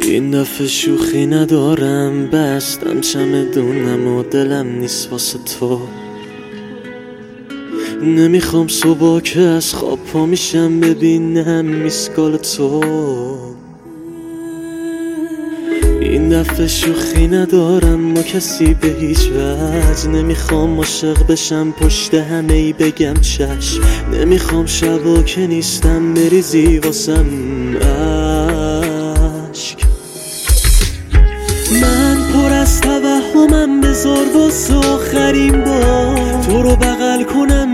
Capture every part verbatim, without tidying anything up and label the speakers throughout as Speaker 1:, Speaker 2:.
Speaker 1: این دفعه شوخی ندارم، بستم چمدونم و دلم نیست واسه تو. نمیخوام صبح که از خواب پا میشم ببینم میسکال تو. این دفعه شوخی ندارم با کسی به هیچ وجه. نمیخوام عاشق بشم پشت همه ای بگم چشم. نمیخوام شبا که نیستم بریزی واسم عشق. من پر از توهمم، بذار واسه آخرین بار تو رو بغل کنم.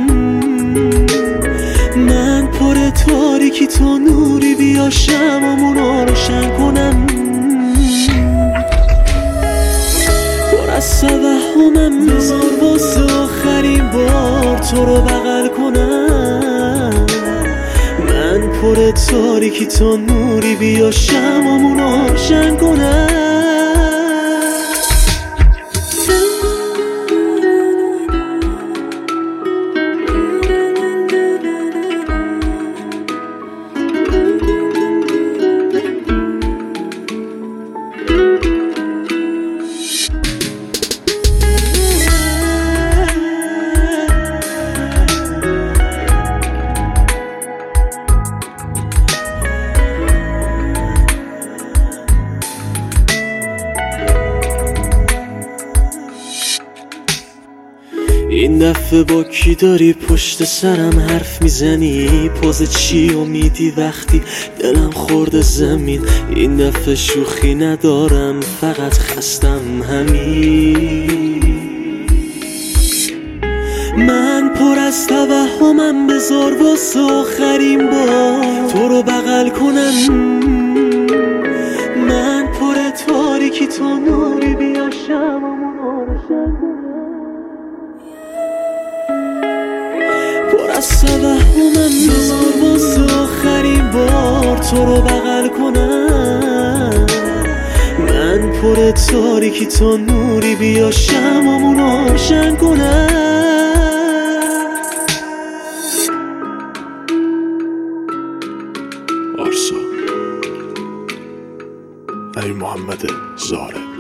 Speaker 1: من پر تاریکی تو نوری، بیا شمعمونو روشن کنم. پر از توهمم، بذار واسه آخرین بار تو رو بغل کنم. من پر تاریکی تو نوری، بیا شمعمونو روشن کنم. این دفعه با کی داری پشت سرم حرف میزنی؟ پوز چی و میدی وقتی دلم خورده زمین؟ این دفعه شوخی ندارم، فقط خستم همین. من پر از توهمم، بذار واسه آخرین بار تو رو بغل کنم. من پر تاریکی تو نوری، بیا شمعمونو روشن کنم. پر از توهمم، بذار واسه آخرین بار تو رو بغل کنم. من پر تاریکی تو نوری، بیا شمعمونو روشن کنم.
Speaker 2: آرسا، ای محمد زاره.